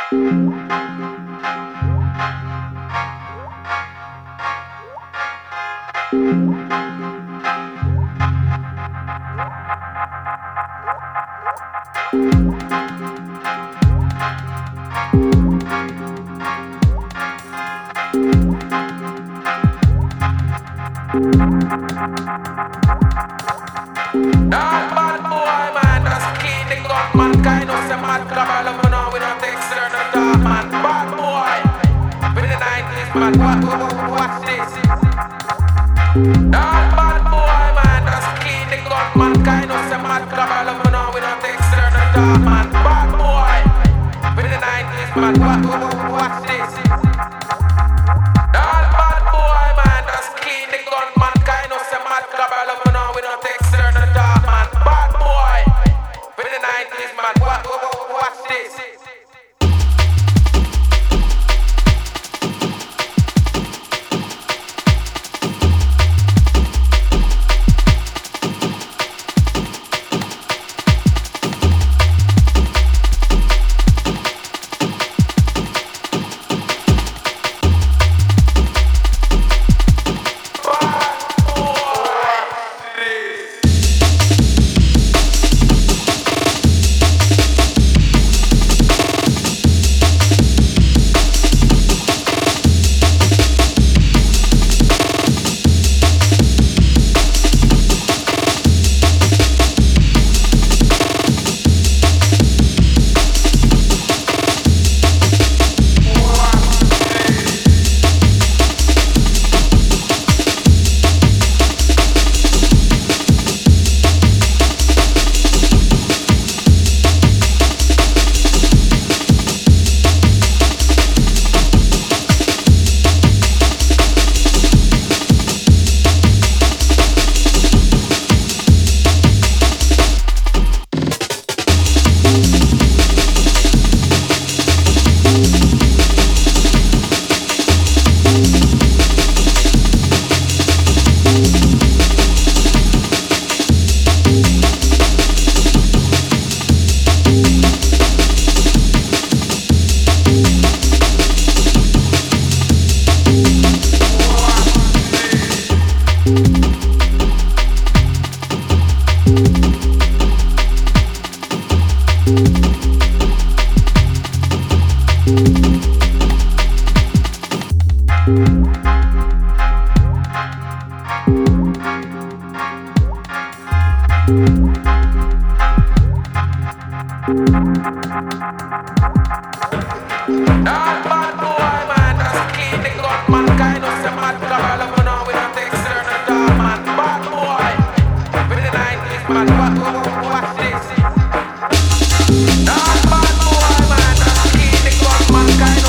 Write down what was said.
That bad boy, man, that's key the gun, man. Kind of say mad cabal, you know, we don't take certain talk, man. Bad boy, with the 90s, man. Watch this. That bad boy, man, that's key the gun, man. Kind of say mad cabal, you know, we don't take certain talk, man. Bad boy, with the 90s, man. Watch this. That bad boy, man, that's key the gun, man. Kind of say mad cabal, you know, we don't take certain talk, man. Bad boy, with the 90s, man. Watch this. That bad boy, man, that's key the gun, man. Kind of say mad cabal, you know, we don't take certain talk, man. Bad boy, with the 90s, man. Watch this. That bad boy, man, that's key the gun, man. Kind